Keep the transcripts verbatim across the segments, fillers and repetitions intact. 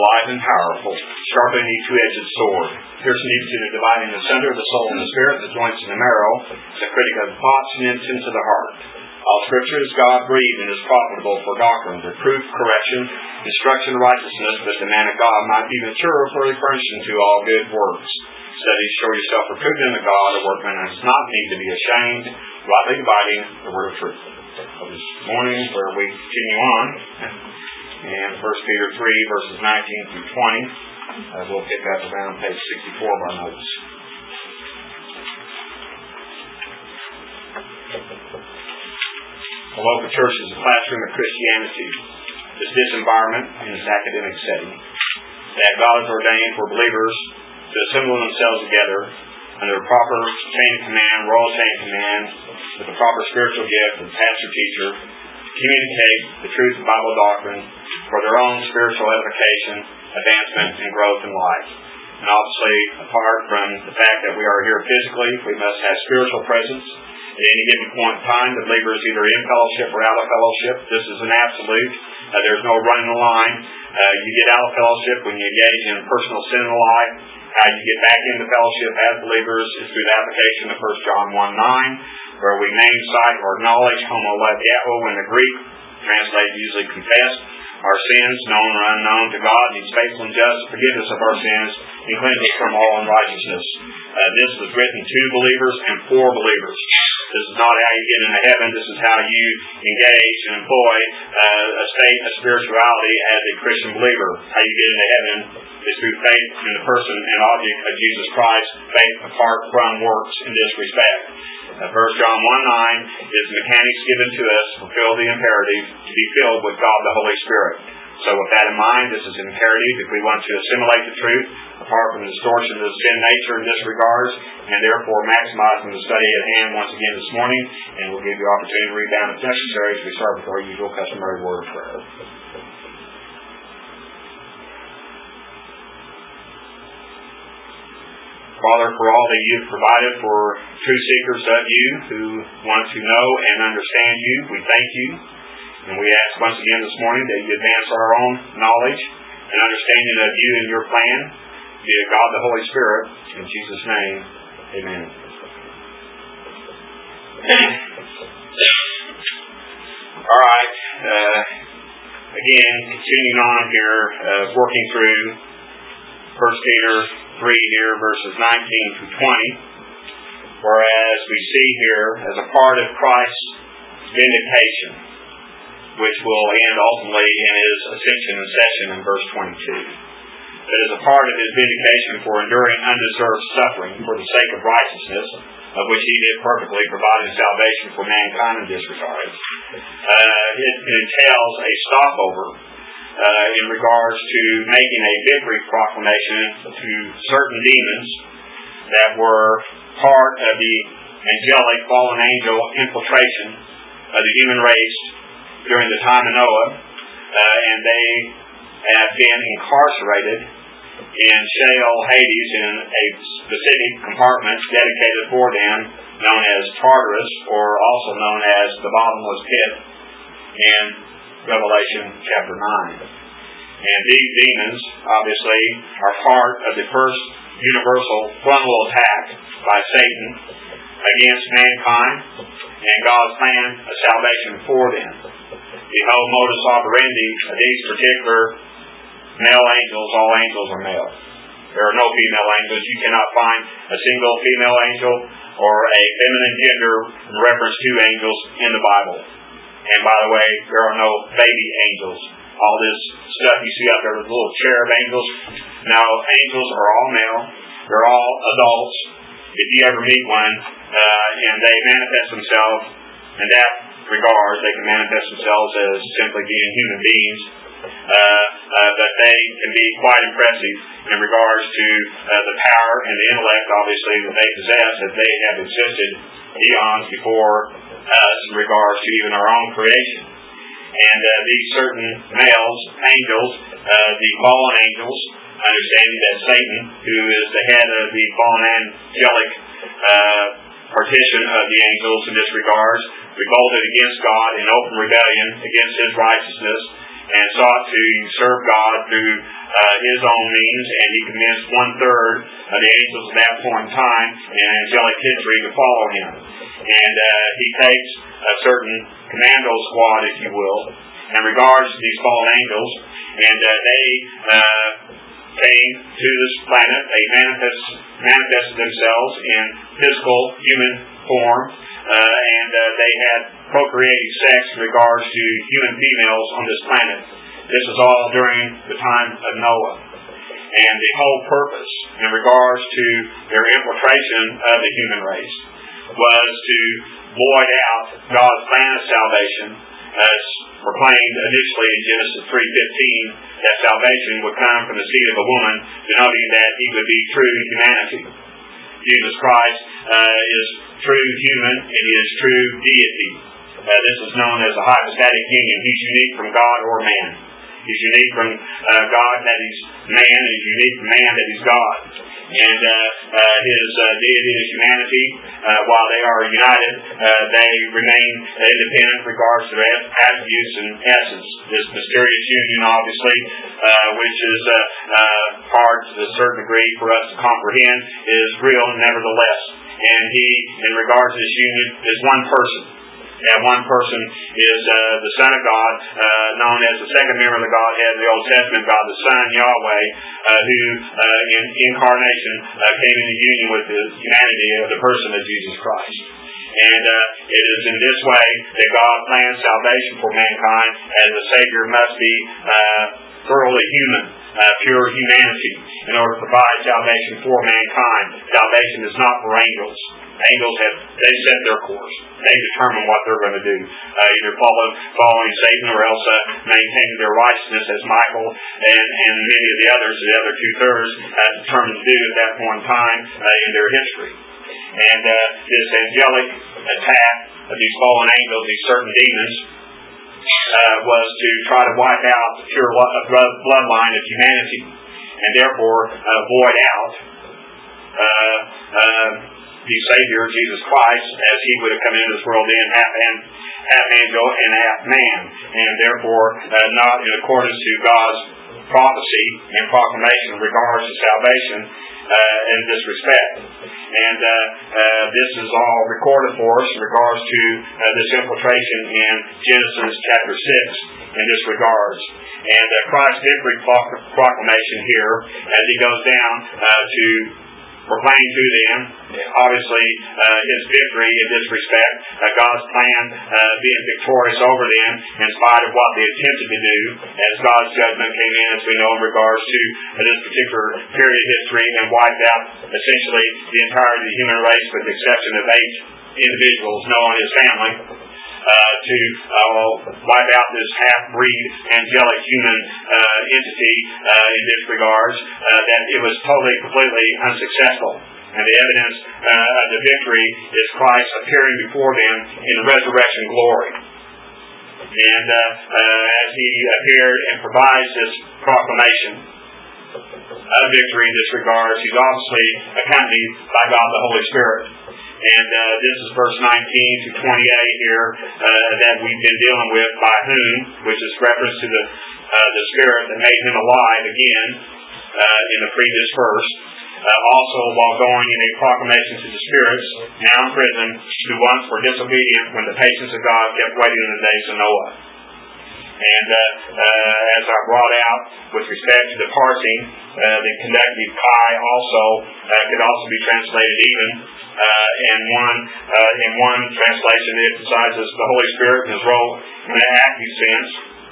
alive and powerful, sharper than any two-edged sword, piercing even to the dividing asunder of the soul and the spirit, the joints and the marrow, the critic of the thoughts and intents of the heart. All Scripture is God-breathed and is profitable for doctrine, reproof, correction, instruction, righteousness, that the man of God might be mature, thoroughly furnished unto all good works. Study to show yourself approved unto God, a workman that does not need to be ashamed, rightly dividing the word of truth. So this morning, where we continue on, and First Peter three, verses nineteen through twenty, uh, we'll pick up around page sixty-four of our notes. The local church is a classroom of Christianity. It's this environment in its academic setting that God has ordained for believers to assemble themselves together under the proper chain of command, royal chain of command, with the proper spiritual gift of pastor-teacher, communicate the truth of Bible doctrine for their own spiritual edification, advancement, and growth in life. And obviously, apart from the fact that we are here physically, we must have spiritual presence. At any given point in time, the believer is either in fellowship or out of fellowship. This is an absolute. Uh, there's no running the line. Uh, you get out of fellowship when you engage in personal sin in life. How you get back into fellowship as believers is through the application of First John one nine, where we name, cite, or acknowledge homolegeo in the Greek, translated usually confess, our sins, known or unknown, to God, and He's faithful and just to forgive us of our sins and cleanse us from all unrighteousness. Uh, this was written to believers and for believers. This is not how you get into heaven. This is how you engage and employ uh, a state of spirituality as a Christian believer. How you get into heaven is through faith in the person and object of Jesus Christ, faith apart from works in this respect. Uh, First John one nine is the mechanics given to us to fulfill the imperative to be filled with God the Holy Spirit. So with that in mind, this is imperative if we want to assimilate the truth, apart from the distortion of the sin nature in this regard, and therefore maximizing the study at hand once again this morning, and we'll give you opportunity to read down if necessary as we start with our usual customary word of prayer. Father, for all that you've provided for true seekers of you who want to know and understand you, we thank you. And we ask once again this morning that you advance our own knowledge and understanding of you and your plan via God the Holy Spirit. In Jesus' name, amen. All right. Uh, again, continuing on here, uh, working through First Peter three here, verses nineteen through twenty, whereas we see here as a part of Christ's vindication, which will end ultimately in His ascension and session in verse twenty-two. That is a part of His vindication for enduring undeserved suffering for the sake of righteousness, of which He did perfectly providing salvation for mankind in this regard. Uh, it, it entails a stopover uh, in regards to making a victory proclamation to certain demons that were part of the angelic fallen angel infiltration of the human race during the time of Noah, uh, and they have been incarcerated in Sheol Hades in a specific compartment dedicated for them, known as Tartarus, or also known as the bottomless pit in Revelation chapter nine. And these demons, obviously, are part of the first universal frontal attack by Satan against mankind and God's plan of salvation for them. The whole modus operandi of these particular male angels, all angels are male. There are no female angels. You cannot find a single female angel or a feminine gender in reference to angels in the Bible. And by the way, there are no baby angels. All this stuff you see out there with little cherub angels. Now, angels are all male. They're all adults. If you ever meet one, uh, and they manifest themselves in that regard, they can manifest themselves as simply being human beings, uh, uh, but they can be quite impressive in regards to uh, the power and the intellect, obviously, that they possess, that they have existed eons before us in regards to even our own creation. And uh, these certain males, angels, uh, the fallen angels, understanding that Satan, who is the head of the fallen angelic uh, partition of the angels in this regard, revolted against God in open rebellion against His righteousness, and sought to serve God through uh, his own means, and he convinced one-third of the angels at that point in time in angelic history to follow him. And uh, he takes a certain commando squad, if you will, in regards to these fallen angels, and uh, they uh, came to this planet. They manifest, manifested themselves in physical human form, uh, and uh, they had procreating sex in regards to human females on this planet. This is all during the time of Noah. And the whole purpose in regards to their infiltration of the human race was to void out God's plan of salvation, as proclaimed initially in Genesis three fifteen, that salvation would come from the seed of a woman, denoting that he would be true humanity. Jesus Christ uh, is true human and he is true deity. Uh, this is known as a hypostatic union. He's unique from God or man. He's unique from uh, God that he's man, and he's unique from man that he's God. And uh, uh, his uh, deity is humanity. Uh, while they are united, uh, they remain independent in regards to their attributes and essence. This mysterious union, obviously, uh, which is uh, uh, hard to a certain degree for us to comprehend, is real nevertheless. And he, in regards to this union, is one person. And one person is uh, the Son of God, uh, known as the second member of the Godhead in the Old Testament, God the Son, Yahweh, uh, who uh, in incarnation uh, came into union with the humanity of the person of Jesus Christ. And uh, it is in this way that God plans salvation for mankind, as the Savior must be uh, thoroughly human, uh, pure humanity, in order to provide salvation for mankind. Salvation is not for angels. Angels have, they set their course. They determine what they're going to do. Uh, either follow, following Satan or else uh, maintaining their righteousness, as Michael and, and many of the others, the other two-thirds, uh, determined to do at that point in time uh, in their history. And uh, this angelic attack of these fallen angels, these certain demons, uh, was to try to wipe out the pure bloodline of humanity, and therefore uh, void out uh, uh, the Savior, Jesus Christ, as he would have come into this world in half, and, half angel and half man, and therefore uh, not in accordance to God's prophecy and proclamation in regards to salvation uh, in this respect. And uh, uh, this is all recorded for us in regards to uh, this infiltration in Genesis chapter six in this regards. And uh, Christ's victory proclamation here, as he goes down uh, to proclaim to them, obviously, uh, his victory in this respect, uh, God's plan uh, being victorious over them in spite of what they attempted to do, as God's judgment came in, as we know, in regards to uh, this particular period of history, and wiped out essentially the entirety of the human race with the exception of eight individuals known as family. Uh, to uh, wipe out this half-breed angelic human uh, entity uh, in this regards, uh, that it was totally, completely unsuccessful. And the evidence uh, of the victory is Christ appearing before them in resurrection glory. And uh, uh, as he appeared and provides this proclamation of victory in this regards, he's obviously accompanied by God the Holy Spirit. And uh, this is verse nineteen to twenty-eight here uh, that we've been dealing with, by whom, which is reference to the uh, the Spirit that made him alive again uh, in the previous verse. Uh, also, while going in a proclamation to the spirits now in prison, who once were disobedient when the patience of God kept waiting in the days of Noah. And uh, uh, as I brought out with respect to the parsing, uh, the conjunctive kai also uh, could also be translated even. Uh, in one uh, in one translation, it emphasizes the Holy Spirit and his role in an active sense.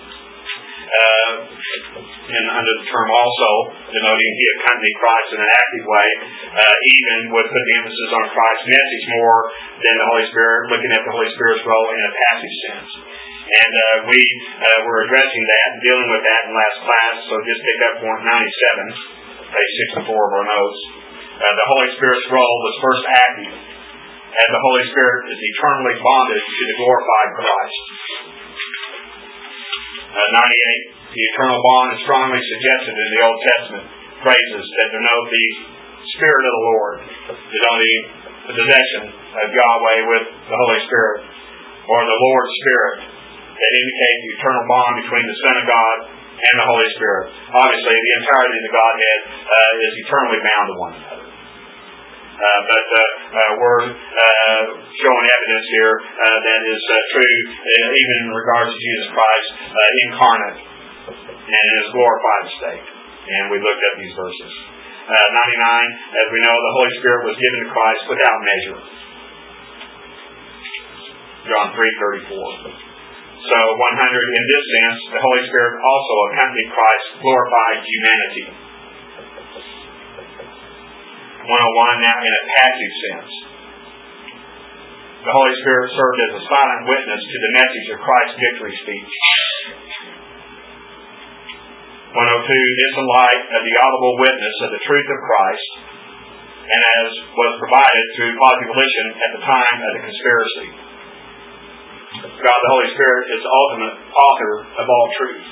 Uh, and under the term also, denoting he accompanied Christ in an active way, uh, even would put the emphasis on Christ's message more than the Holy Spirit, looking at the Holy Spirit's role in a passive sense. And uh, we uh, were addressing that, dealing with that in last class, so just pick up point ninety-seven, page sixty-four of our notes. Uh, the Holy Spirit's role was first active, as the Holy Spirit is eternally bonded to the glorified Christ. Uh, ninety-eight, the eternal bond is strongly suggested in the Old Testament phrases that denote the Spirit of the Lord, denoting the possession of Yahweh with the Holy Spirit, or the Lord's Spirit. that indicate the eternal bond between the Son of God and the Holy Spirit. Obviously, the entirety of the Godhead uh, is eternally bound to one another. Uh, but uh, uh, we're uh, showing evidence here uh, that is uh, true uh, even in regards to Jesus Christ uh, incarnate and in His glorified state. And we looked at these verses. Uh, ninety-nine, as we know, the Holy Spirit was given to Christ without measure. John three thirty-four. So one hundred, in this sense, the Holy Spirit also accompanied Christ's glorified humanity. one oh one, now in a passive sense. The Holy Spirit served as a silent witness to the message of Christ's victory speech. one oh two, this in light of the audible witness of the truth of Christ, and as was provided through positive volition at the time of the conspiracy. God the Holy Spirit is the ultimate author of all truth,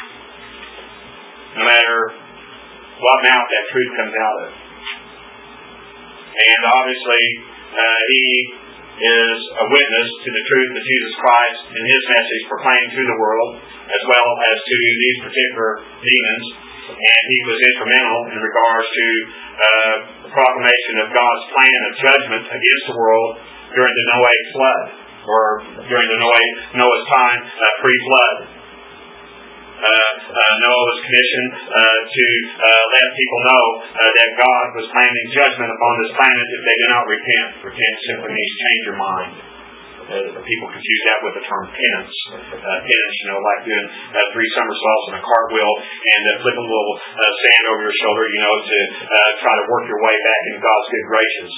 no matter what mouth that truth comes out of. And obviously, uh, He is a witness to the truth of Jesus Christ and His message proclaimed to the world, as well as to these particular demons. And He was instrumental in regards to uh, the proclamation of God's plan of judgment against the world during the Noahic flood, or during the Noah's time uh, pre-flood. Uh, uh, Noah was commissioned uh, to uh, let people know uh, that God was planning judgment upon this planet if they do not repent. Repent simply means change your mind. Uh, people confuse that with the term penance. Uh, penance, you know, like doing uh, three somersaults and a cartwheel and uh, flipping a little uh, sand over your shoulder, you know, to uh, try to work your way back into God's good graces.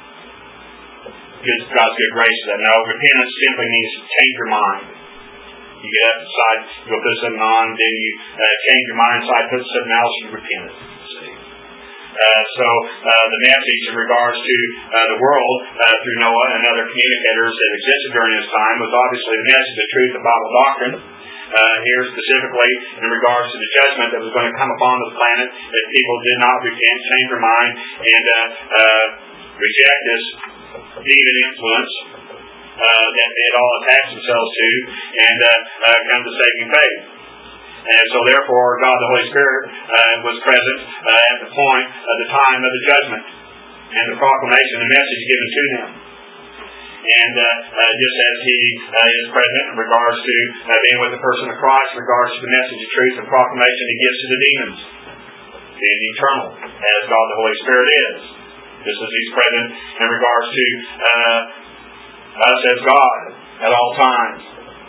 God's good graces. No, repentance simply means change your mind. You get up, decide, you go put something on, then you uh, change your mind, decide, put something else, you repent. See? Uh, so uh, the message in regards to uh, the world uh, through Noah and other communicators that existed during his time was obviously the message of truth of Bible doctrine. Uh, here specifically in regards to the judgment that was going to come upon the planet if people did not repent, change their mind, and uh, uh, reject this demon influence Uh, that they had all attached themselves to and uh, uh, come to saving faith. And so therefore God the Holy Spirit uh, was present uh, at the point of the time of the judgment and the proclamation, the message given to them. And uh, uh, just as He uh, is present in regards to uh, being with the person of Christ, in regards to the message of truth and proclamation He gives to the demons, being eternal as God the Holy Spirit is. Just as He's present in regards to uh, us as God at all times.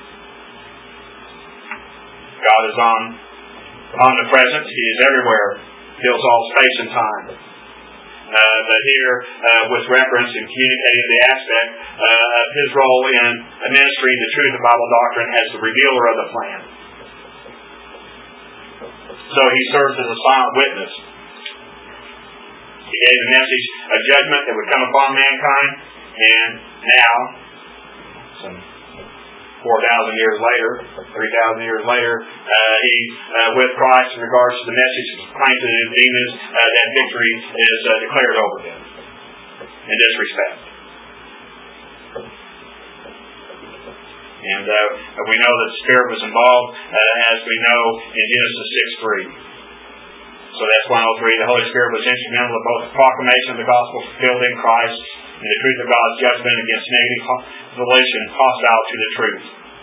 God is on omnipresent. He is everywhere. Fills all space and time. Uh, but here, uh, with reference in communicating the aspect uh, of His role in administering the truth of Bible doctrine as the revealer of the plan. So He serves as a silent witness. He gave the message of judgment that would come upon mankind. And now, some four thousand years later, three thousand years later, uh, he's uh, with Christ in regards to the message proclaimed to the demons uh, that victory is uh, declared over them in this respect. And uh, we know that the Spirit was involved, uh, as we know in Genesis six three. So that's one oh three. The Holy Spirit was instrumental in both the proclamation of the gospel fulfilled in Christ and the truth of God's judgment against negative volition hostile to the truth.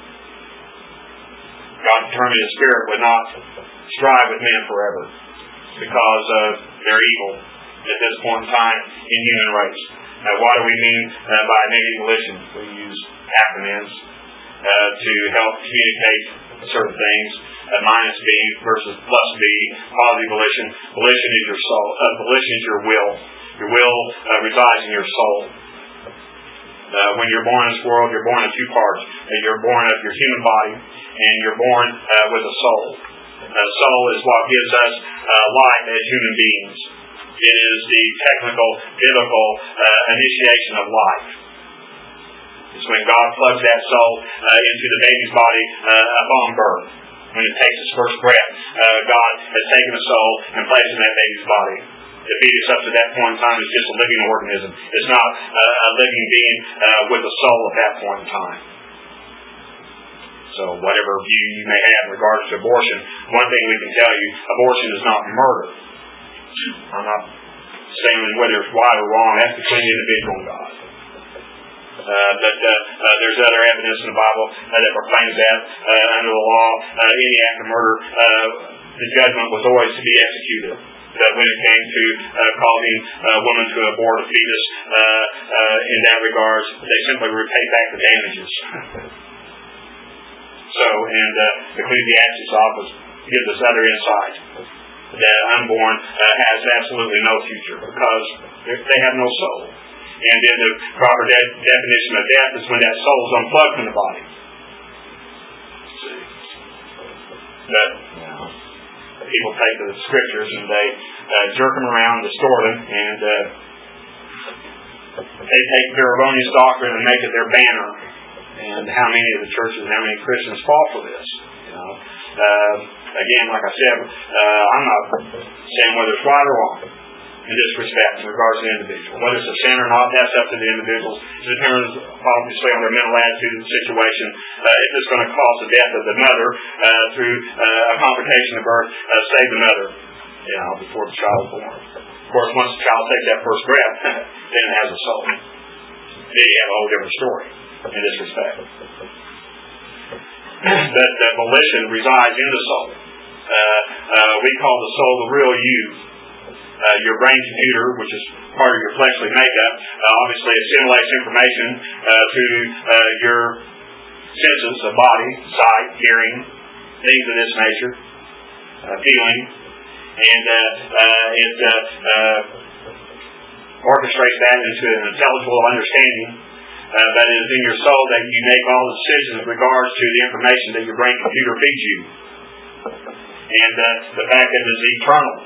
God determined His Spirit would not strive with men forever because of their evil at this point in time in human race. Now, what do we mean uh, by negative volition? We use acronyms uh, to help communicate certain things. Uh, minus B versus plus B. Positive volition. Volition is your soul. Uh, volition is your will. Your will uh, resides in your soul. Uh, when you're born in this world, you're born in two parts. Uh, you're born of your human body, and you're born uh, with a soul. A uh, soul is what gives us uh, life as human beings. It is the technical, biblical uh, initiation of life. It's when God plugs that soul uh, into the baby's body uh, upon birth. When it takes its first breath, uh, God has taken a soul and placed it in that baby's body. The fetus up to that point in time is just a living organism. It's not uh, a living being uh, with a soul at that point in time. So whatever view you may have in regards to abortion, one thing we can tell you, abortion is not murder. I'm not saying whether it's right or wrong. That's between the individual and God. Uh, but uh, uh, there's other evidence in the Bible uh, that proclaims that uh, under the law, uh, any act of murder, uh, the judgment was always to be executed. But when it came to uh, causing a woman to abort a fetus, uh, uh, in that regard, they simply repay back the damages. So, and uh, Ecclesiastes office gives us other insight that unborn uh, has absolutely no future because they have no soul. And then the proper de- definition of death is when that soul is unplugged from the body. But people take the scriptures and they uh, jerk them around, distort them, and uh, they take their erroneous doctrine and make it their banner. And how many of the churches and how many Christians fall for this? You know, uh, again, like I said, uh, I'm not saying whether it's right or wrong in this respect in regards to the individual. Whether it's a sin or not, that's up to the individuals. It depends obviously on their mental attitude of the situation. Uh, if it's going to cause the death of the mother uh, through uh, a complication of birth, uh, save the mother, you know, before the child is born. Of course, once the child takes that first breath, then it has a soul. Then you have a whole different story in this respect. That the volition resides in the soul. Uh, uh, we call the soul the real you. Uh, your brain computer, which is part of your fleshly makeup, uh, obviously assimilates information uh, through uh, your senses of body, sight, hearing, things of this nature, uh, feeling, and uh, uh, it uh, uh, orchestrates that into an intelligible understanding. Uh, that is in your soul that you make all the decisions in regards to the information that your brain computer feeds you. And uh, the fact that it is eternal.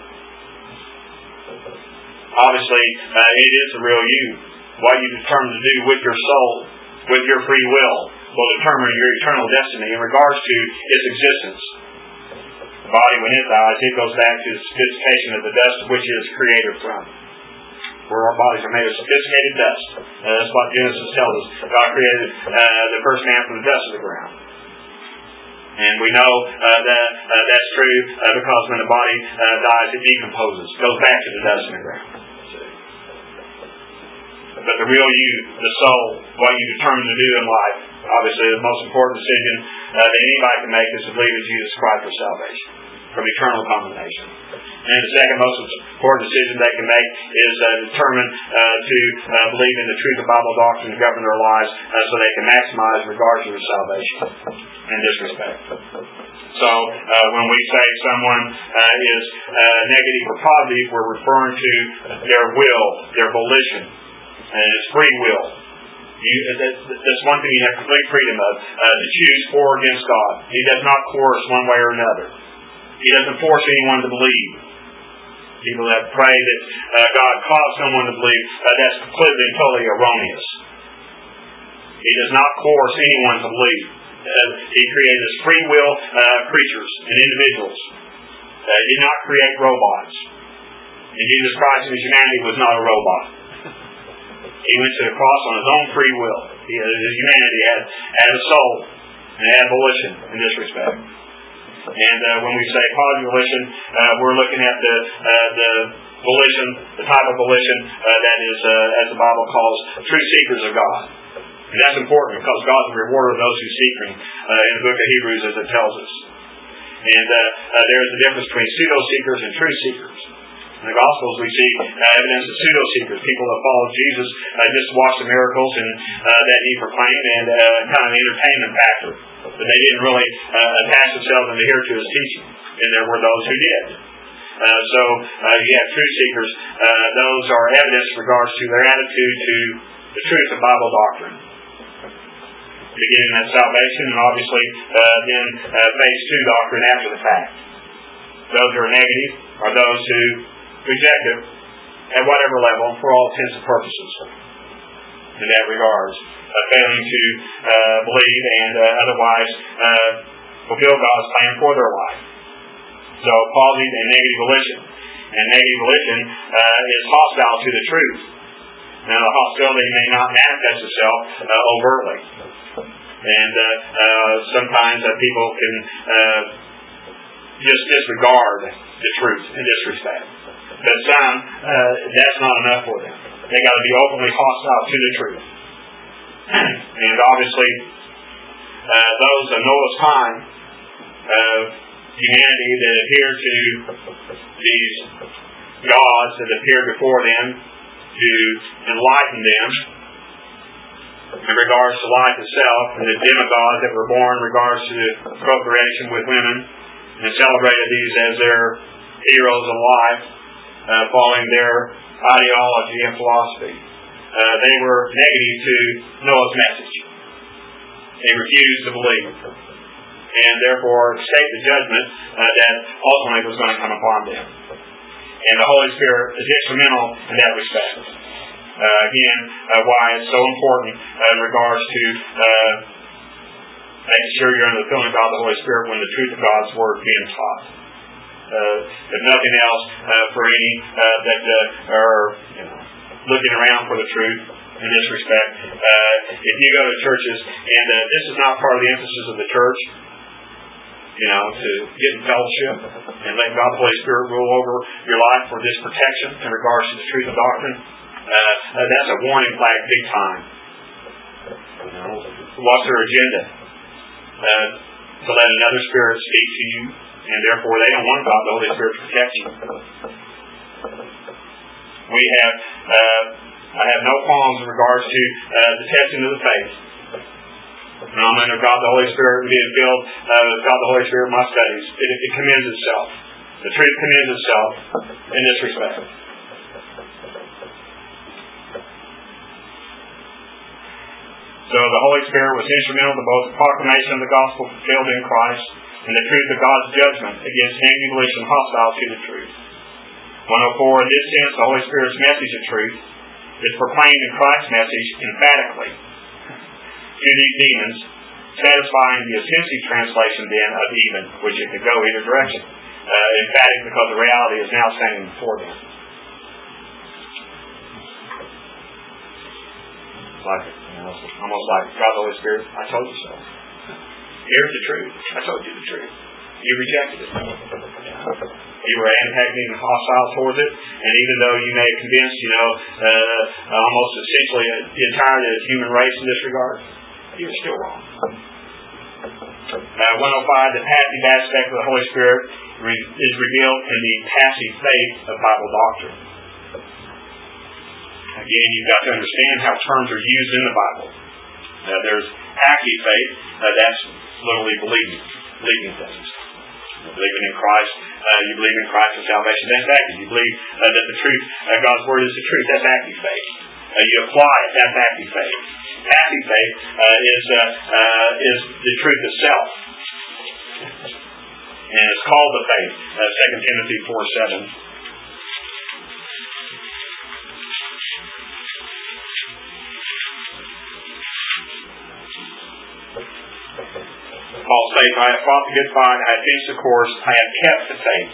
Obviously, uh, it is the real you. What you determine to do with your soul, with your free will, will determine your eternal destiny in regards to its existence. The body, when it dies, it goes back to the sophistication of the dust which it is created from. Where our bodies are made of sophisticated dust. Uh, that's what Genesis tells us. God created uh, the first man from the dust of the ground. And we know uh, that uh, that's true uh, because when the body uh, dies, it decomposes, goes back to the dust in the ground. But the real you, the soul, what you determine to do in life, obviously the most important decision uh, that anybody can make is to believe in Jesus Christ for salvation, from eternal condemnation. And the second most important decision they can make is uh, determine uh, to uh, believe in the truth of Bible doctrine to govern their lives uh, so they can maximize regards to their salvation in this respect. So uh, when we say someone uh, is uh, negative or positive, we're referring to their will, their volition, and it's free will. You, that's, that's one thing you have complete freedom of, uh, to choose for or against God. He does not coerce one way or another. He doesn't force anyone to believe. People that pray that uh, God caused someone to believe, uh, that's completely and totally erroneous. He does not coerce anyone to believe. Uh, he created as free will uh, creatures and individuals. Uh, he did not create robots. And Jesus Christ in his humanity was not a robot. He went to the cross on his own free will. He, his humanity had, had a soul and had volition in this respect. And uh, when we say positive volition, uh, we're looking at the uh, the volition, the type of volition uh, that is, uh, as the Bible calls, true seekers of God. And that's important because God's the rewarder of those who seek Him uh, in the book of Hebrews, as it tells us. And uh, uh, there's a difference between pseudo-seekers and true seekers. In the Gospels, we see uh, evidence of pseudo-seekers, people that followed Jesus uh, just to watch the miracles and uh, that He proclaimed, and uh, kind of an entertainment factor. But they didn't really uh, attach themselves and adhere to His teaching. And there were those who did. Uh, so uh, you have true seekers. Uh, those are evidence in regards to their attitude to the truth of Bible doctrine. Beginning at salvation, and obviously uh, then uh, phase two doctrine after the fact. Those who are negative are those who reject it at whatever level for all intents and purposes in that regards, uh, failing to uh, believe and uh, otherwise uh, fulfill God's plan for their life. So positive and negative volition. And negative volition uh, is hostile to the truth. Now the hostility may not manifest itself uh, overtly. And uh, uh, sometimes uh, people can uh, just disregard the truth and disrespect. But some, uh, that's not enough for them. They got to be openly hostile to the truth. And obviously, uh, those of Noah's time, uh, humanity that adhered to these gods that appeared before them to enlighten them in regards to life itself, and the demigods that were born in regards to procreation with women, and celebrated these as their heroes of life, uh, following their ideology and philosophy. Uh, they were negative to Noah's message. They refused to believe it, and therefore escaped the judgment uh, that ultimately was going to come upon them. And the Holy Spirit is instrumental in that respect. Uh, again, uh, why it's so important uh, in regards to uh, making sure you're under the filling of God the Holy Spirit when the truth of God's Word is being taught. Uh, if nothing else, uh, for any uh, that uh, are you know, looking around for the truth in this respect, uh, if you go to churches, and uh, this is not part of the emphasis of the church, you know, to get in fellowship and let God the Holy Spirit rule over your life for this protection in regards to the truth of doctrine, uh, uh, that's a warning flag big time. You know, what's their agenda? Uh, to let another spirit speak to you, and therefore they don't want God the Holy Spirit to protect you. We have, uh, I have no qualms in regards to uh, the testing of the faith. When I'm under God the Holy Spirit and being filled uh, with God the Holy Spirit in my studies, it, it commends itself. The truth commends itself in this respect. So the Holy Spirit was instrumental to both the proclamation of the gospel fulfilled in Christ and the truth of God's judgment against any volition hostile to the truth. one oh four, in this sense, the Holy Spirit's message of truth is proclaimed in Christ's message emphatically to these demons, satisfying the offensive translation then of even, which it could go either direction. Uh, emphatic because the reality is now standing before them. It's like, you know, it's almost like God the Holy Spirit, I told you so. Here's the truth. I told you the truth. You rejected it. You were antagonistic and hostile towards it, and even though you may have convinced, you know, uh, almost essentially the entirety of the human race in this regard, you're still wrong. Uh, one oh five, the passive aspect of the Holy Spirit re- is revealed in the passive faith of Bible doctrine. Again, you've got to understand how terms are used in the Bible. Uh, there's active faith, uh, that's literally believing, believing things. You believing in Christ, uh, you believe in Christ for salvation, that's active. You believe uh, that the truth, uh, God's Word is the truth, that's active faith. Uh, you apply it, that's active faith. Passive faith uh, is uh, uh, is the truth itself, and it's called the faith. Uh, Second Timothy four seven. Paul says, "I have fought the good fight, I have finished the course, I have kept the faith."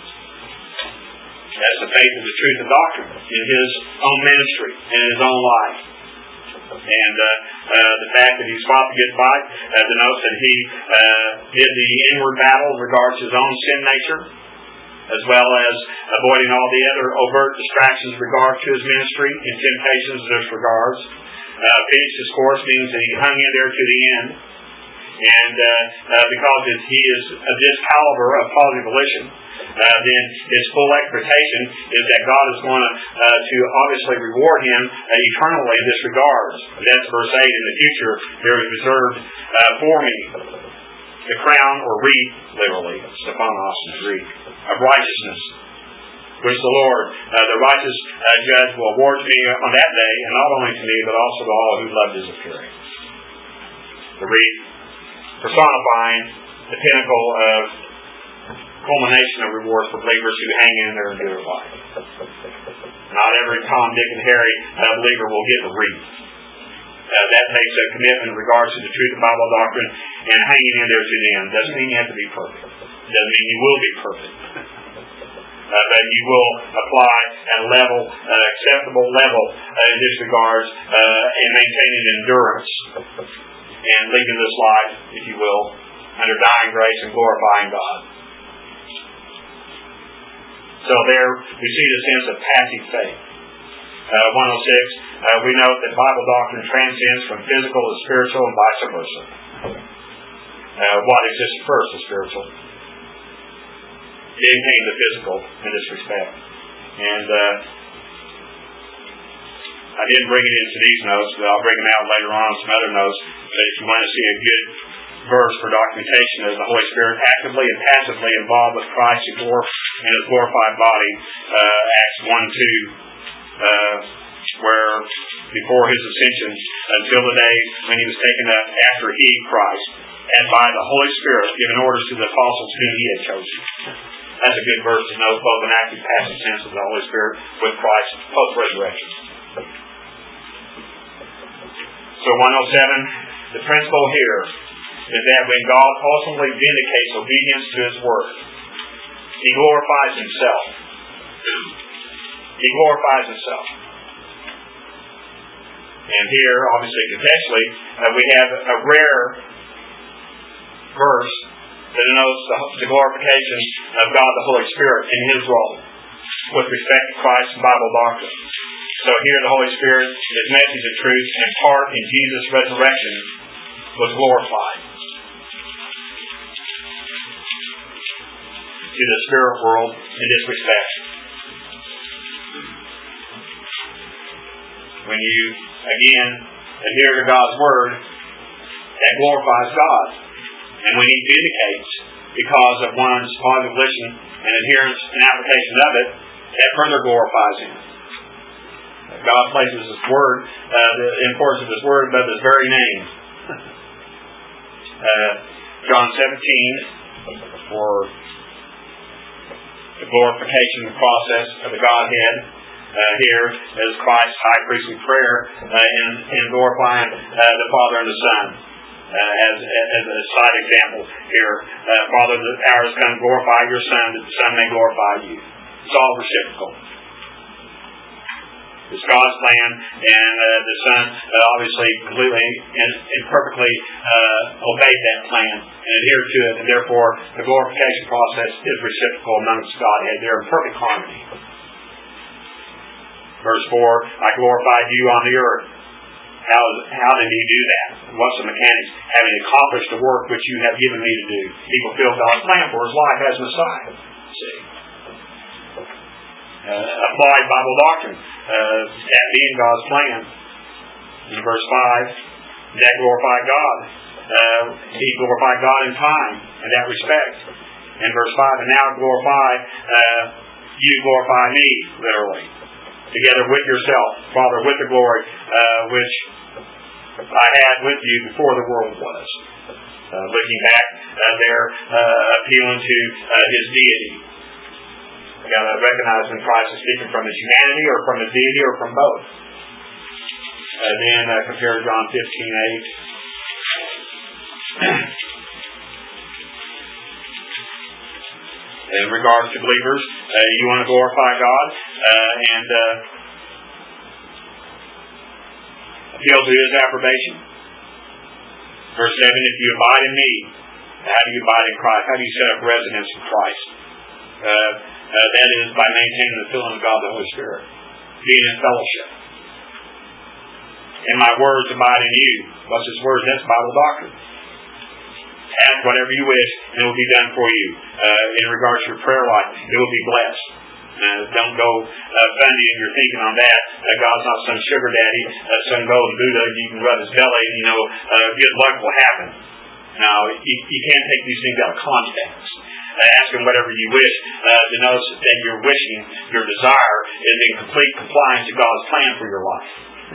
That's the faith of the truth of doctrine in his own ministry and in his own life. And uh, uh, the fact that he's fought the good fight uh, denotes that he uh, did the inward battle in regards to his own sin nature, as well as avoiding all the other overt distractions in regards to his ministry and temptations in this regards. Uh, finished his course means that he hung in there to the end. And uh, uh, because he is of this caliber of positive volition, uh, then his full expectation is that God is going to, uh, to obviously reward him uh, eternally in this regard. That's verse eight. In the future, there is reserved uh, for me the crown or wreath, literally, stephanos in Greek, of righteousness, which the Lord, uh, the righteous uh, judge, will award to me on that day, and not only to me, but also to all who loved his appearing. The wreath, personifying the pinnacle of culmination of rewards for believers who hang in there and do their life. Not every Tom, Dick, and Harry uh, believer will get the wreath. Uh, that takes a commitment in regards to the truth of Bible doctrine and hanging in there to the end. Doesn't mean you have to be perfect. Doesn't mean you will be perfect. Uh, but you will apply at a level, an acceptable level uh, in this regards, uh, and maintaining endurance and leaving this life, if you will, under dying grace and glorifying God. So there we see the sense of passive faith. Uh, one oh six, uh, we note that Bible doctrine transcends from physical to spiritual and vice versa. Uh, what exists first is spiritual. Then came the physical in this respect. And uh, I didn't bring it into these notes, but I'll bring them out later on in some other notes. But if you want to see a good verse for documentation of the Holy Spirit actively and passively involved with Christ before in His glorified body, uh, Acts one two, uh, where before His ascension, until the day when He was taken up after He, Christ, and by the Holy Spirit given orders to the apostles whom He had chosen. That's a good verse to know both an active and passive sense of the Holy Spirit with Christ post-resurrection. So one oh seven, the principle here is that when God ultimately vindicates obedience to His Word, He glorifies Himself. He glorifies Himself. And here, obviously, contextually, uh, we have a rare verse that denotes the, the glorification of God the Holy Spirit in His role with respect to Christ's Bible doctrine. So here the Holy Spirit, His message of truth and part in Jesus' resurrection was glorified to the spirit world in this respect. When you, again, adhere to God's Word, that glorifies God. And when He vindicates because of one's positive listen and adherence and application of it, that further glorifies Him. God places His Word, uh, the importance of His Word above His very name. uh, John seventeen, for the glorification process of the Godhead. Uh, here is Christ's high priestly prayer uh, in, in glorifying uh, the Father and the Son. Uh, as, as a side example here, uh, Father, the hour has come, glorify your Son, that the Son may glorify you. It's all reciprocal. It's God's plan, and uh, the Son uh, obviously completely and, and perfectly uh, obeyed that plan and adhered to it, and therefore the glorification process is reciprocal amongst Godhead. They're in perfect harmony. Verse four, I glorified you on the earth. How, how did He do that? What's the mechanics? Having accomplished the work which you have given me to do. He fulfilled God's plan for His life as Messiah. See? Uh, applied Bible doctrine. Uh, that being God's plan. In verse five, that glorified God. Uh, he glorified God in time in that respect. In verse five, and now glorify, uh, you glorify me, literally. Together with yourself, Father, with the glory uh, which I had with you before the world was. Uh, looking back uh, there, uh, appealing to uh, His deity. We've got to recognize when Christ is speaking from His humanity or from His deity or from both. Uh, then uh, compare John fifteen eight. In regards to believers, uh, you want to glorify God uh, and uh, appeal to His approbation. Verse seven, if you abide in me, how do you abide in Christ? How do you set up residence in Christ? Uh, uh, that is by maintaining the filling of God the Holy Spirit, being in fellowship. And my words abide in you. What's His words? That's Bible doctrine. Ask whatever you wish, and it will be done for you. Uh, in regards to your prayer life, it will be blessed. Uh, don't go uh, funny in your thinking on that. Uh, God's not some sugar daddy, uh, some golden Buddha. You can rub His belly, and you know, uh, good luck will happen. Now, you, you can't take these things out of context. Uh, ask Him whatever you wish. Uh, to know that your wishing, your desire, is in complete compliance to God's plan for your life.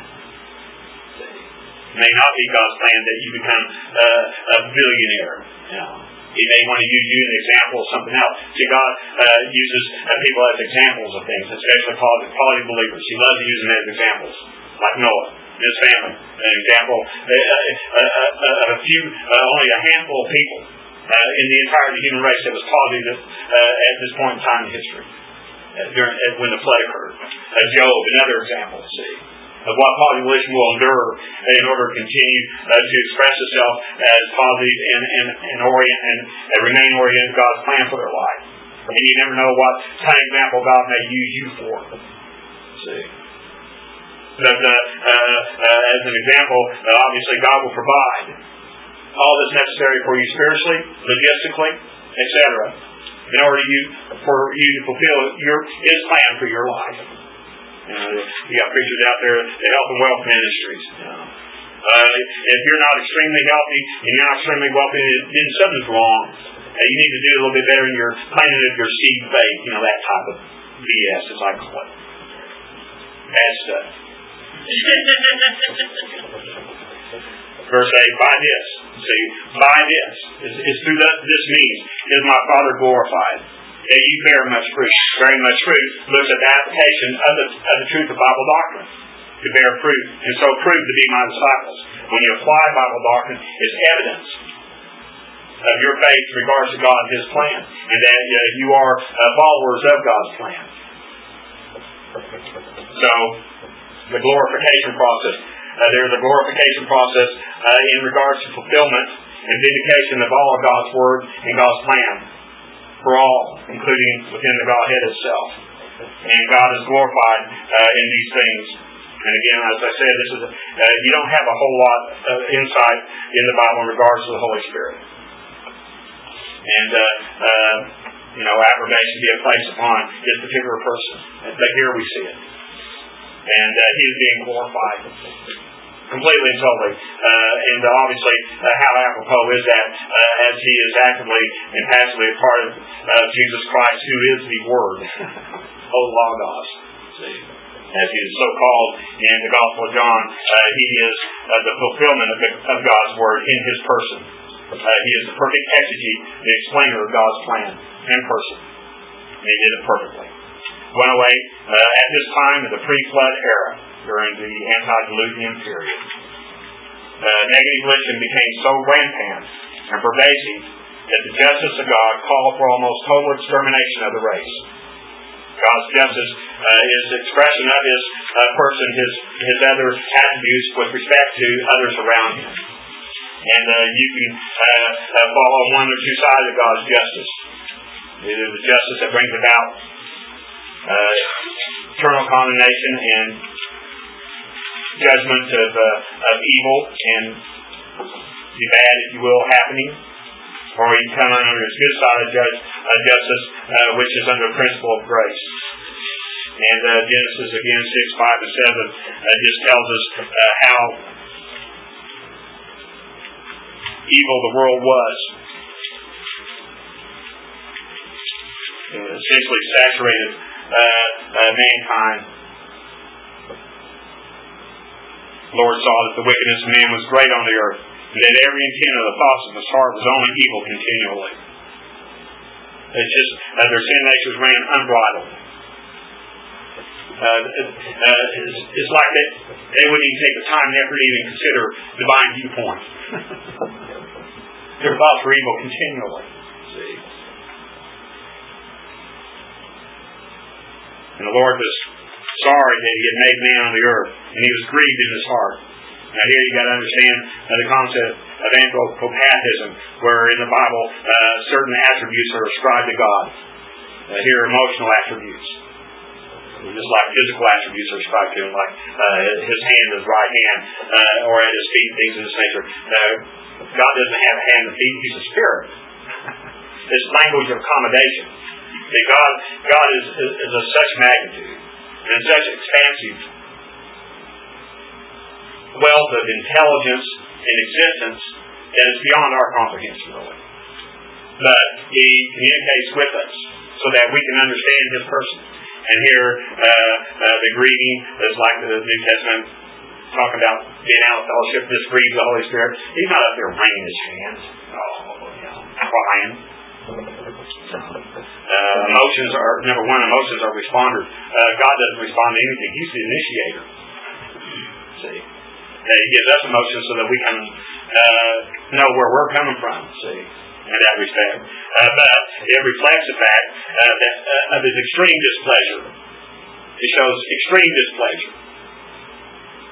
It may not be God's plan that you become uh, a billionaire. You know, He may want to use you as an example of something else. See, God uh, uses uh, people as examples of things, especially quality believers. He loves to use them as examples, like Noah and his family. An example uh, uh, uh, of a few, uh, only a handful of people uh, in the entire human race that was positive uh, at this point in time in history, uh, during, uh, when the flood occurred. Uh, Job, another example, see. of what population will endure in order to continue uh, to express itself as positive and, and, and orient and, and remain oriented to God's plan for their life. And you never know what kind of example God may use you for. See? But, uh, uh, uh, as an example, uh, obviously God will provide all that's necessary for you spiritually, logistically, et cetera, in order to you, for you to fulfill your His plan for your life. You know, you got preachers out there, the health and wealth ministries. You know. uh, if you're not extremely healthy and you're not extremely wealthy, then something's wrong. Uh, you need to do a little bit better in your planting of your seed faith. You know, that type of B S, as I call it. Bad stuff. Verse eight, by this, see, by this, is, is through that, this means, is my Father glorified, that you bear much fruit. Bearing much fruit looks at the application of the, of the truth of Bible doctrine, to bear fruit, and so prove to be my disciples. When you apply Bible doctrine, it's evidence of your faith in regards to God and His plan, and that uh, you are uh, followers of God's plan. So, the glorification process. Uh, there's a glorification process uh, in regards to fulfillment and vindication of all of God's Word and God's plan for all, including within the Godhead itself. And God is glorified uh, in these things. And again, as I said, this is a, uh, you don't have a whole lot of insight in the Bible in regards to the Holy Spirit. And, uh, uh, you know, affirmation being placed upon this particular person. But here we see it. And uh, He is being glorified completely and totally. Uh, and uh, obviously, uh, how apropos is that uh, as He is actively and passively a part of uh, Jesus Christ, who is the Word, O Logos. See, as He is so called in the Gospel of John, uh, He is uh, the fulfillment of, the, of God's Word in His person. Uh, he is the perfect exegete, the explainer of God's plan and person. And He did it perfectly. one oh eight, uh, at this time of the pre-flood era, during the antediluvian period, uh, negative religion became so rampant and pervasive that the justice of God called for almost total extermination of the race. God's justice uh, is the expression of His uh, person, His His other attributes with respect to others around Him. And uh, you can uh, uh, follow one or two sides of God's justice. It is the justice that brings about uh, eternal condemnation and judgment of, uh, of evil and the bad, if you will, happening. Or you can come under His good side of judge, uh, justice, uh, which is under the principle of grace. And uh, Genesis, again, six, five, and seven uh, just tells us uh, how evil the world was. Uh, essentially saturated uh, uh, mankind. The Lord saw that the wickedness of man was great on the earth, and that every intent of the thoughts of his heart was only evil continually. It's just uh, their sin natures ran unbridled. Uh, uh, it's, it's like they, they wouldn't even take the time and effort to even consider divine viewpoint. Their thoughts were evil continually. See? And the Lord was sorry that He had made man on the earth, and He was grieved in His heart. Now here you've got to understand uh, the concept of anthropopathism, where in the Bible uh, certain attributes are ascribed to God. Uh, here are emotional attributes. Just like physical attributes are ascribed to Him, like uh, His hand, His right hand, uh, or at His feet, things of this nature. Uh, God doesn't have a hand and feet, He's a spirit. It's language of accommodation. See, God, God is, is, is of such magnitude and such expansive wealth of intelligence and existence that is beyond our comprehension, really. But He communicates with us so that we can understand His person. And here, uh, uh, the grieving is like the New Testament talking about being out of fellowship. This grieves the Holy Spirit. He's not up there wringing His hands. Oh, you know, crying. Uh, emotions are, number one, emotions are responders. Uh, God doesn't respond to anything. He's the initiator. See? That He gives us emotions so that we can uh, know where we're coming from. See? In that respect. Uh, but it reflects the fact uh, that uh, of His extreme displeasure. It shows extreme displeasure.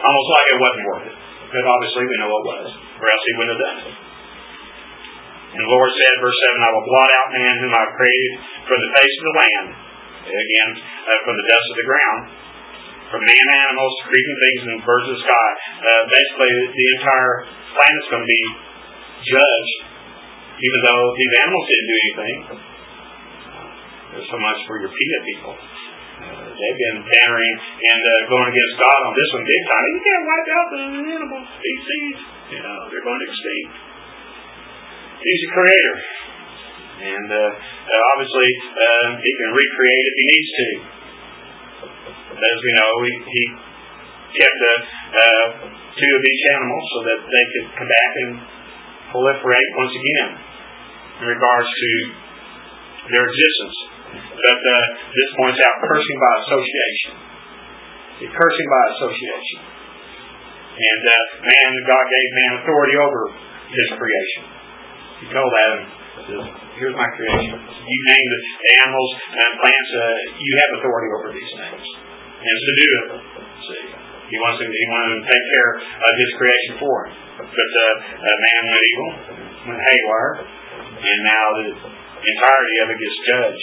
Almost like it wasn't worth it. But obviously we know it was, or else he wouldn't have done it. And the Lord said, verse seven, I will blot out man whom I have created from the face of the land, again, uh, from the dust of the ground, from man, animals, creeping things, and birds of the sky. Uh, basically, the entire planet's going to be judged, even though these animals didn't do anything. There's so much for your PETA people. Uh, they've been bantering and uh, going against God on this one big time. You can't wipe out the animal species. You know, they're going extinct. He's a creator. And uh, uh, obviously, uh, he can recreate if he needs to. As we know, he, he kept uh, uh, two of each animal so that they could come back and proliferate once again in regards to their existence. But uh, this points out cursing by association. The cursing by association. And uh, man, God gave man authority over his creation. He told Adam, here's my creation. You name the animals and plants, uh, you have authority over these things. And it's to do it. See, he wants him, he wanted him to take care of his creation for him. But uh, uh, man went evil, went haywire, and now the entirety of it gets judged.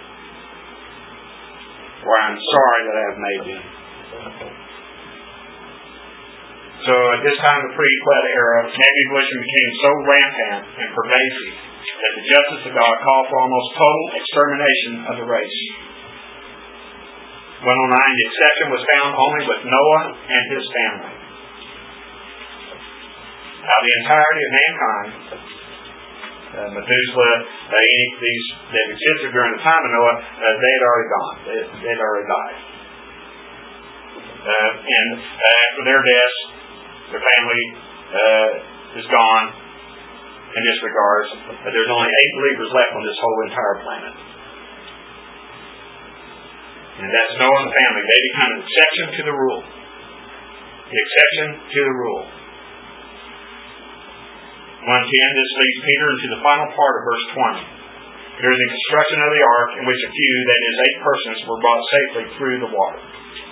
For I'm sorry that I have made them. So at this time of the pre-flood era, nebulism became so rampant and pervasive that the justice of God called for almost total extermination of the race. one oh nine, the exception was found only with Noah and his family. Now the entirety of mankind, uh, Methuselah, uh, any of these that existed during the time of Noah, uh, they had already gone. They, they had already died. Uh, and uh, after their deaths, their family uh, is gone in this regards. But there's only eight believers left on this whole entire planet. And that's Noah and the family. They become an exception to the rule. The exception to the rule. one ten, this leads Peter into the final part of verse twenty. There is the construction of the ark in which a few, that is eight persons, were brought safely through the water.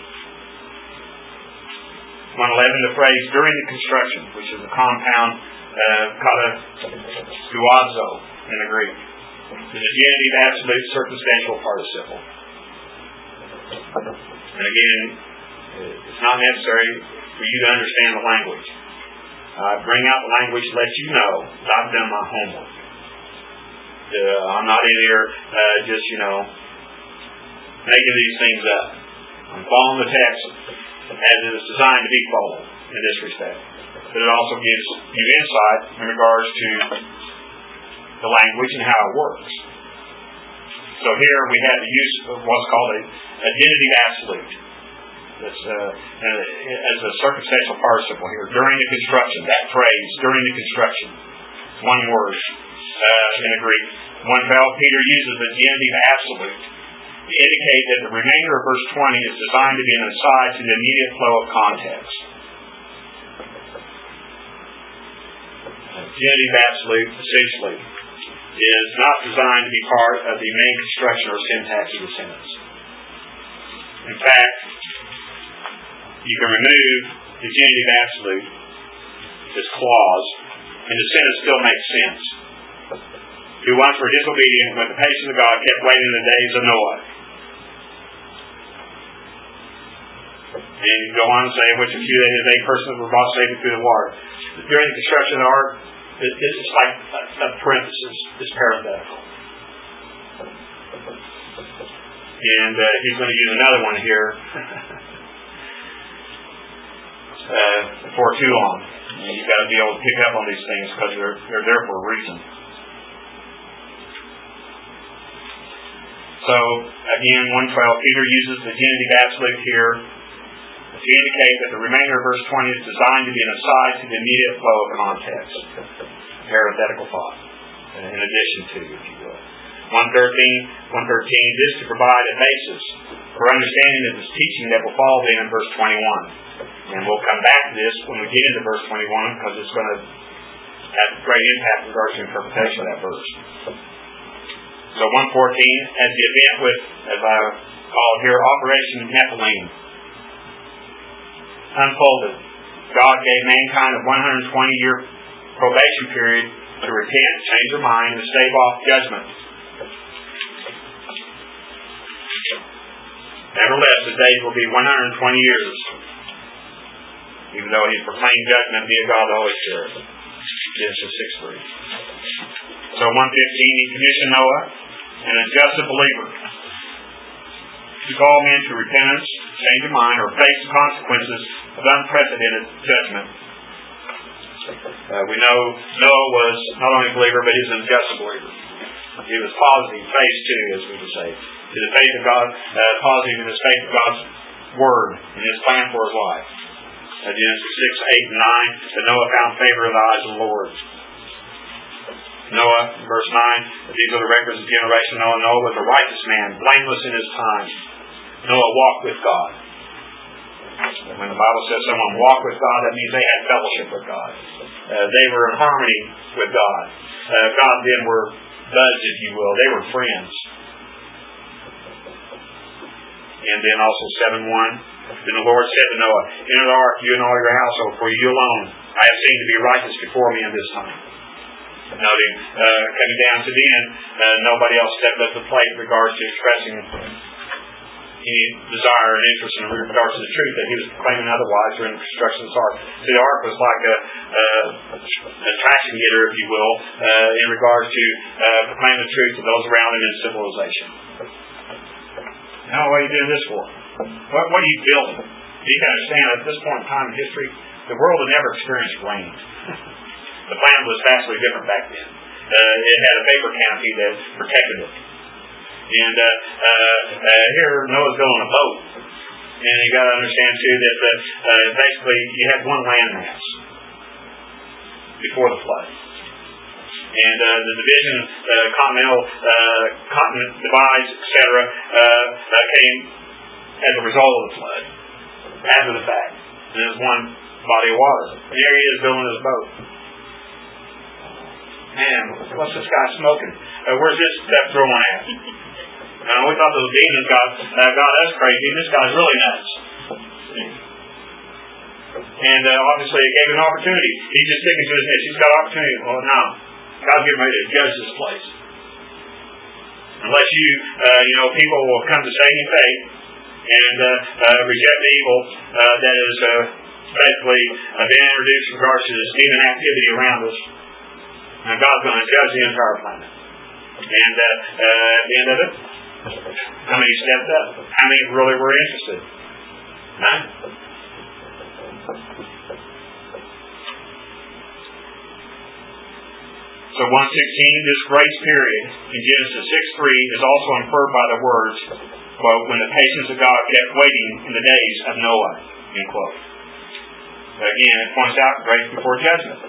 one eleven, the phrase during the construction, which is a compound uh, kataduazo in the Greek, is a genitive absolute circumstantial participle. And again, it's not necessary for you to understand the language. Uh, bring out the language to let you know that I've done my homework. Uh, I'm not in here uh, just, you know, making these things up. I'm following the text as it is designed to be followed in this respect. But it also gives you insight in regards to the language and how it works. So here we have the use of what's called a, a genitive absolute. That's uh, as a circumstantial participle here. During the construction, that phrase, during the construction, one word uh, in the Greek. One fell, Peter uses the genitive absolute to indicate that the remainder of verse twenty is designed to be an aside to the immediate flow of context. Genitive absolute, essentially, is not designed to be part of the main construction or syntax of the sentence. In fact, you can remove the genitive absolute, this clause, and the sentence still makes sense. Who once were disobedient when the patience of God kept waiting in the days of Noah. And you go on and say, which a few that is eight persons were brought safely through the water. During the construction of the ark, it, it's like a, a parenthesis, it's parenthetical. And uh, he's going to use another one here. Uh, for too long. And you've got to be able to pick up on these things because they're, they're there for a reason. So, again, one twelve, Peter uses the genitive absolute here to indicate that the remainder of verse twenty is designed to be an aside to the immediate flow of context. Parenthetical thought. In addition to, if you will. one thirteen, one thirteen, this to provide a basis for understanding of this teaching that will follow then in verse twenty-one. And we'll come back to this when we get into verse twenty-one because it's going to have great impact in regards to interpretation of that verse. So one fourteen, as the event with, as I call it here, Operation Nephilim. unfolded. God gave mankind a one hundred twenty year probation period to repent, change their mind, and stave off judgment. Nevertheless, his days will be one hundred twenty years, even though he proclaimed judgment via God the Holy Spirit. Genesis six three. So one fifteen, he commissioned Noah, an adjusted believer, to call men to repentance, change of mind, or face the consequences of unprecedented judgment. Uh, we know Noah was not only a believer, but he was an adjusted believer. He was positive, faith too, as we would say. He was faith of God, uh, positive in his faith of God's word and his plan for his life. Uh, Genesis six, eight, and nine, that Noah found favor in the eyes of the Lord. Noah, verse nine, these are the records of the generation of Noah. Noah was a righteous man, blameless in his time. Noah walked with God. And when the Bible says someone walked with God, that means they had fellowship with God. Uh, they were in harmony with God. Uh, God then were buds, if you will. They were friends. And then also seven one, then the Lord said to Noah, enter the ark, you and all your household, for you alone I have seen to be righteous before me in this time. Noting, uh, coming down to the end, uh, nobody else stepped up to the plate in regards to expressing any desire and interest in regards to the truth that he was proclaiming otherwise during the construction of this ark. So the ark was like a, uh, a traction getter, if you will, uh, in regards to uh, proclaiming the truth to those around him in civilization. Now, what are you doing this for? What, what are you building? You can understand at this point in time in history, the world had never experienced rain. The plant was vastly different back then. Uh, it had a vapor canopy that protected it. And uh, uh, uh, here Noah's building a boat. And you got to understand too that uh, uh, basically you had one landmass before the flood. And uh, the division, uh, continental, uh, continent divides, et cetera, uh, uh, came as a result of the flood, after the fact. And there's one body of water. And here he is building his boat. Man, what's this guy smoking? Uh, where's this stuff throwing at? Uh, we thought those demons got, uh, got us crazy. This guy's really nuts. And uh, obviously it gave him an opportunity. He's just sticking to his niche. He's got an opportunity. Well, no. God's getting ready to judge this place. Unless you, uh, you know, people will come to saving faith and uh, uh, reject the evil uh, that is uh, basically uh, been introduced in regards to this demon activity around us. Now God's going to judge the entire planet. And uh, uh, at the end of it, how many stepped up? How many really were interested? None. So one sixteen, this grace period in Genesis six three is also inferred by the words, quote, when the patience of God kept waiting in the days of Noah, end quote. Again, it points out grace before judgment.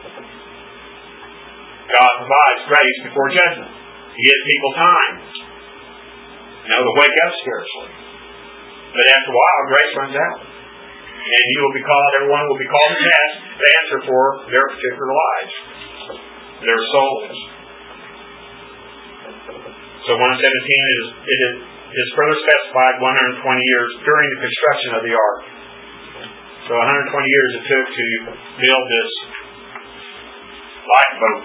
God provides grace before judgment. He gives people time, you know, to wake up spiritually. But after a while, grace runs out. And you will be called, everyone will be called to task to answer for their particular lives, their souls. So one seventeen is, it is, is further specified one hundred twenty years during the construction of the ark. So one hundred twenty years it took to build this lifeboat.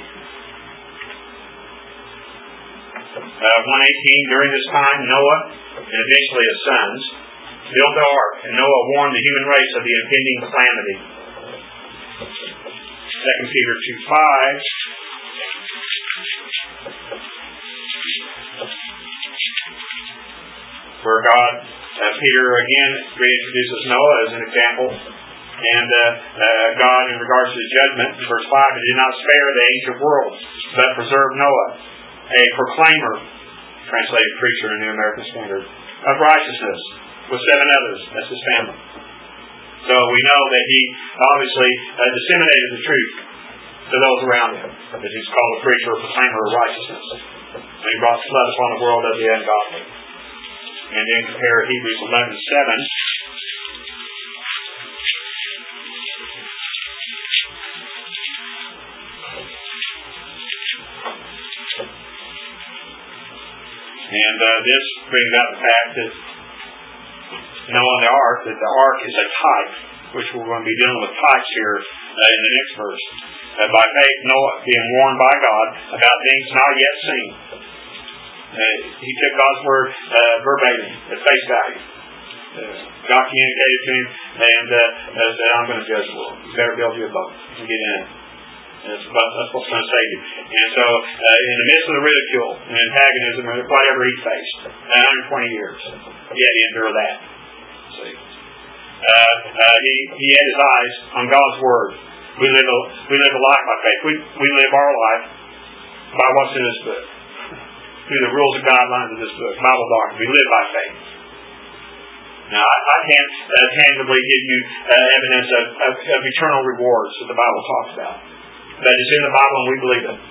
Uh, one eighteen, during this time, Noah and eventually his sons built the ark, and Noah warned the human race of the impending calamity. Second Peter two five. Where God, uh, Peter again reintroduces Noah as an example. And uh, uh, God, in regards to the judgment, in verse five, he did not spare the ancient world, but preserved Noah, a proclaimer, translated preacher in the New American Standard, of righteousness, with seven others. That's his family. So we know that he obviously uh, disseminated the truth to those around him. That he's called a preacher, a proclaimer of righteousness. And he brought flood upon the world of the ungodly. And then compare Hebrews eleven seven. And uh, this brings out the fact that You know, on the ark, that the ark is a type, which we're going to be dealing with types here uh, in the next verse. Uh, by faith, Noah being warned by God about things not yet seen. Uh, he took God's word uh, verbatim, at face value. Uh, God communicated to him and uh, said, I'm going to judge the world. You better build you a boat and get in it. That's what, that's what's going to save you. And so, uh, in the midst of the ridicule and antagonism or whatever he faced, one hundred twenty years, yet he endured that. See? Uh, uh, he, he had his eyes on God's word. We live a, we live a life by faith. We, we live our life by what's in this book. Through the rules and guidelines of this book, Bible doctrine. We live by faith. Now, I, I can't uh, tangibly give you uh, evidence of, of, of eternal rewards that the Bible talks about. But it's in the Bible and we believe it.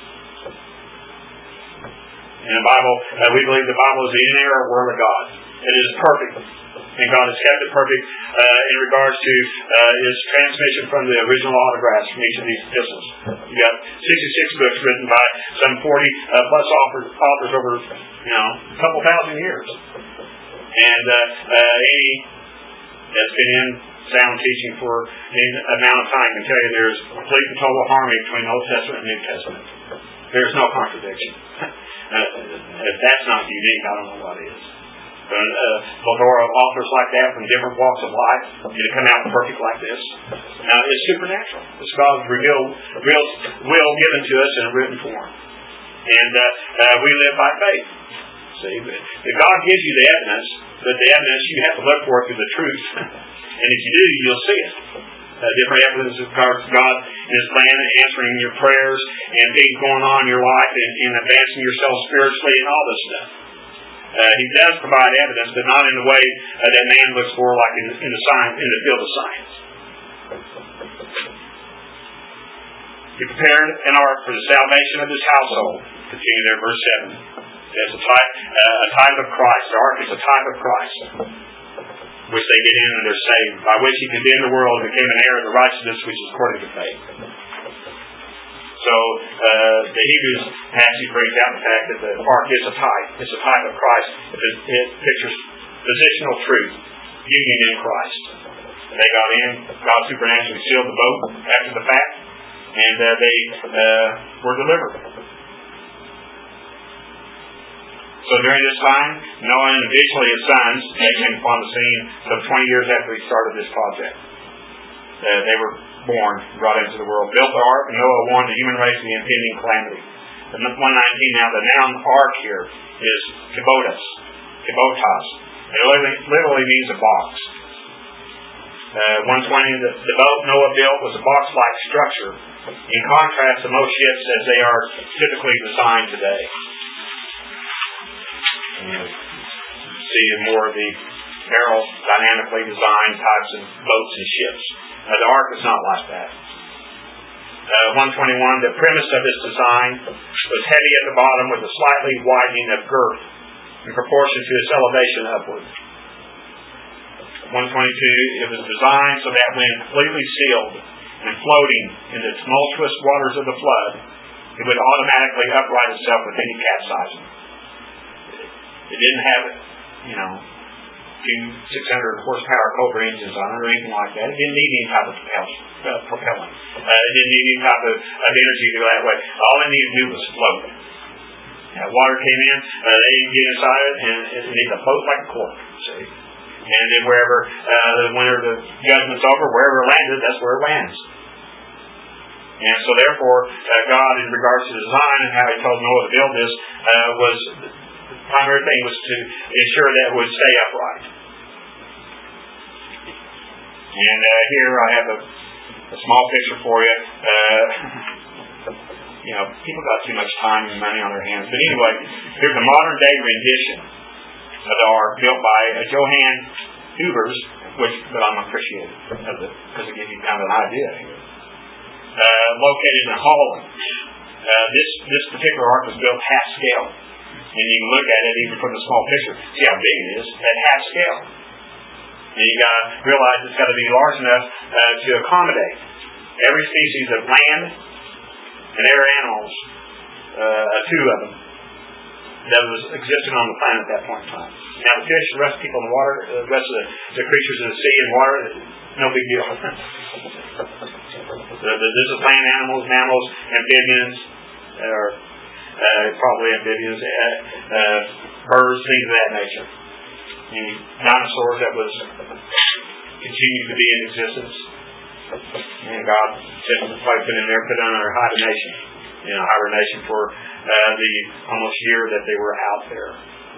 In the Bible, uh, we believe the Bible is the inerrant word of God. It is perfect. And God has kept it perfect uh, in regards to uh, His transmission from the original autographs from each of these epistles. You've got sixty-six books written by some forty uh, plus authors, authors over, you know, a couple thousand years. And uh, uh, any that's been in sound teaching for any amount of time can tell you there's complete and total harmony between Old Testament and New Testament. There's no contradiction. uh, if that's not unique, I don't know what is. But uh, plethora of authors like that from different walks of life to come out perfect like this. Now, it's supernatural. It's God's revealed real will given to us in a written form. And uh, uh, we live by faith. See, but if God gives you the evidence, but the evidence you have to look for through the truth. And if you do, you'll see it. Uh, different evidence of God and His plan and answering your prayers and things going on in your life and, and advancing yourself spiritually and all this stuff. Uh, he does provide evidence, but not in the way uh, that man looks for, like in, in the science, in the field of science. He prepared an ark for the salvation of His household. Continue there, verse seven. It's a type, uh, a type of Christ. The ark is a type of Christ, which they get in and they're saved, by which He condemned the world and became an heir of the righteousness which is according to faith. So uh, the Hebrews passage brings out the fact that the ark is a type. It's a type of Christ. It, it pictures positional truth, union in Christ. They got in. God supernaturally sealed the boat after the fact, and uh, they uh, were delivered. So during this time, Noah and eventually his sons, they came upon the scene some twenty years after he started this project. Uh, they were born, brought into the world, built the ark, and Noah warned the human race of the impending calamity. And one nineteen now, the noun ark here is kibotas, kibotas. It literally, literally means a box. Uh, one twenty, the, the boat Noah built was a box-like structure, in contrast to most ships as they are typically designed today. You know, see more of the aerodynamically designed types of boats and ships. Uh, the ark is not like that. Uh, one twenty-one, the premise of its design was heavy at the bottom with a slightly widening of girth in proportion to its elevation upward. one twenty-two, it was designed so that when completely sealed and floating in the tumultuous waters of the flood, it would automatically upright itself with any capsizing. It didn't have, you know, two six hundred horsepower Cobra engines on it or anything like that. It didn't need any type of uh, propellant. Uh, it didn't need any type of, of energy to go that way. All it needed to do was float. Now, water came in, uh, they didn't get inside it, and it needed to float like a cork. See? And then wherever, uh, whenever the judgment's over, wherever it landed, that's where it lands. And so therefore, uh, God, in regards to design and how He told Noah to build this, uh, was... the primary thing was to ensure that it would stay upright. And uh, here I have a, a small picture for you. Uh, you know, people got too much time and money on their hands. But anyway, here's a modern day rendition of the ark built by uh, Johann Hubers, which, but I'm appreciative of it because it gives you kind of an idea here. Uh, located in Holland. Uh, this this particular ark was built half scale. And you can look at it even from the small picture. See how big it is at half scale. And you got to realize it's got to be large enough uh, to accommodate every species of land and air animals, uh, two of them. that was existing on the planet at that point in time. Now the fish, the rest of the people in the water, the rest of the, the creatures in the sea and water, no big deal. This is land animals, mammals, amphibians, or uh, probably amphibians, uh, uh, birds, things of that nature. And dinosaurs that was continued to be in existence. And God said, put them in there, put them under hibernation. You know, hibernation for uh, the almost year that they were out there.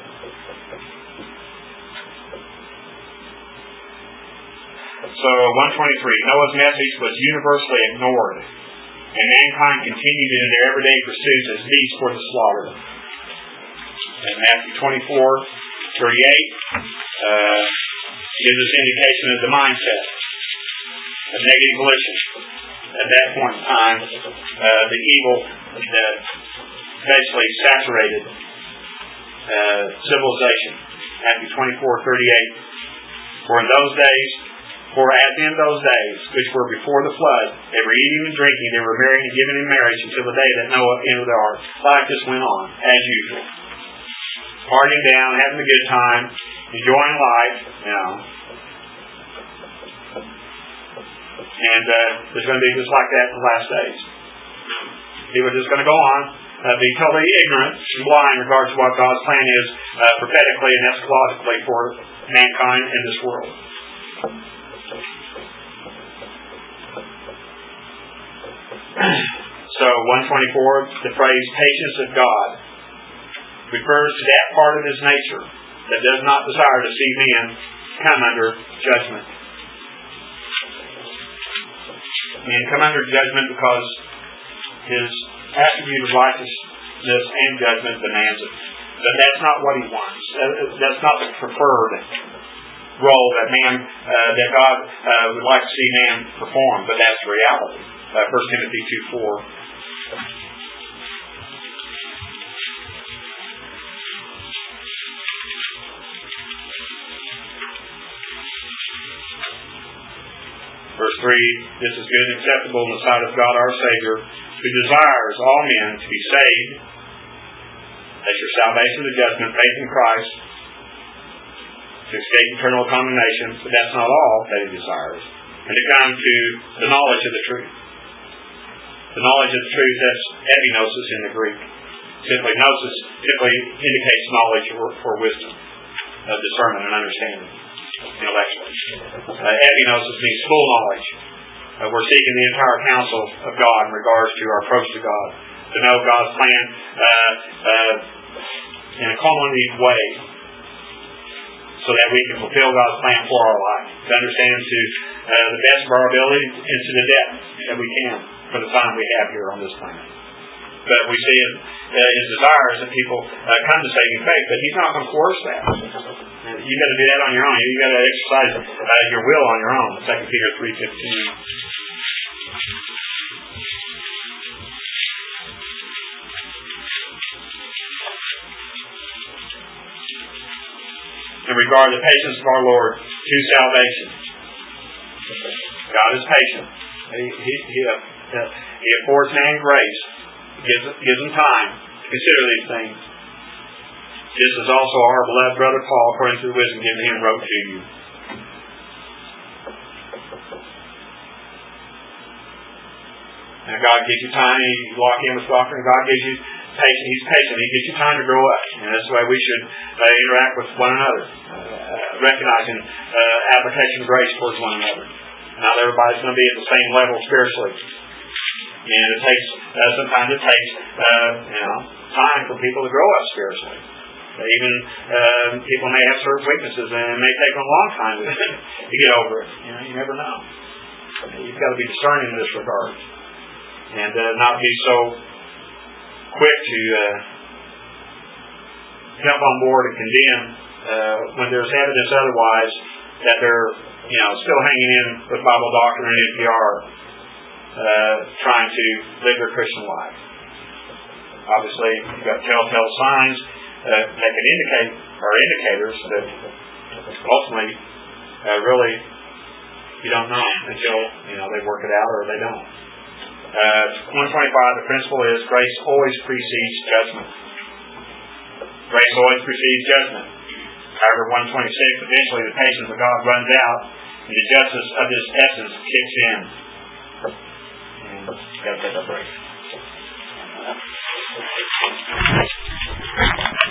So, one twenty-three, Noah's message was universally ignored, and mankind continued in their everyday pursuits as beasts for the slaughter. And Matthew twenty-four, thirty-eight uh, gives us indication of the mindset of negative volition. At that point in time, uh, the evil that basically saturated uh, civilization. Matthew twenty-four, thirty-eight. For in those days, for as in those days, which were before the flood, they were eating and drinking, they were marrying and giving in marriage until the day that Noah entered the ark. Life just went on, as usual. Partying down, having a good time, enjoying life, you know. And uh, it's going to be just like that in the last days. People are just going to go on, uh, be totally ignorant and blind in regards to what God's plan is uh, prophetically and eschatologically for mankind in this world. So, one twenty-four, the phrase patience of God refers to that part of His nature that does not desire to see men come under judgment. And come under judgment because His attribute of righteousness and judgment demands it. But that's not what He wants. That's not the preferred role that man, uh, that God uh, would like to see man perform, but that's reality. Uh, First Timothy two four. Verse three, this is good and acceptable in the sight of God our Savior, who desires all men to be saved. That's your salvation, the judgment, faith in Christ, to escape eternal condemnation, but that's not all that He desires. And to come to the knowledge of the truth. The knowledge of the truth, that's epignosis in the Greek. Simply, gnosis simply indicates knowledge or, for wisdom, of discernment and understanding, intellectually. Uh, epignosis means full knowledge. Uh, we're seeking the entire counsel of God in regards to our approach to God. To know God's plan uh, uh, in a culminative way, so that we can fulfill God's plan for our life. To understand to uh, the best of our ability and to the depth that we can for the time we have here on this planet. But we see His, uh, his desires that people uh, come to saving faith, but He's not going to force that. You've got to do that on your own. You've got to exercise uh, your will on your own. Second Peter three fifteen. In regard to the patience of our Lord to salvation. God is patient. He, he, he, uh, he affords man grace, gives, gives him time to consider these things. Just as also our beloved brother Paul, according to the wisdom given him, wrote to you. Now God gives you time, you walk in with doctrine, God gives you patient. He's patient. He gives you time to grow up. And that's the way we should uh, interact with one another, uh, recognizing uh, application of grace towards one another. Not everybody's going to be at the same level spiritually. And it takes, uh, sometimes it takes, uh, you know, time for people to grow up spiritually. Even uh, people may have certain weaknesses, and it may take them a long time to, to get over it. You know, you never know. You've got to be discerning in this regard, and uh, not be so quick to uh, jump on board and condemn uh, when there's evidence otherwise that they're, you know, still hanging in with Bible doctrine and N P R, uh, trying to live their Christian life. Obviously, you've got telltale signs uh, that can indicate, or indicators that ultimately, uh, really, you don't know until, you know, they work it out or they don't. Uh, one twenty-five, the principle is grace always precedes judgment. Grace always precedes judgment. However, one twenty-six, eventually the patience of God runs out and the justice of His essence kicks in. And got to take a break.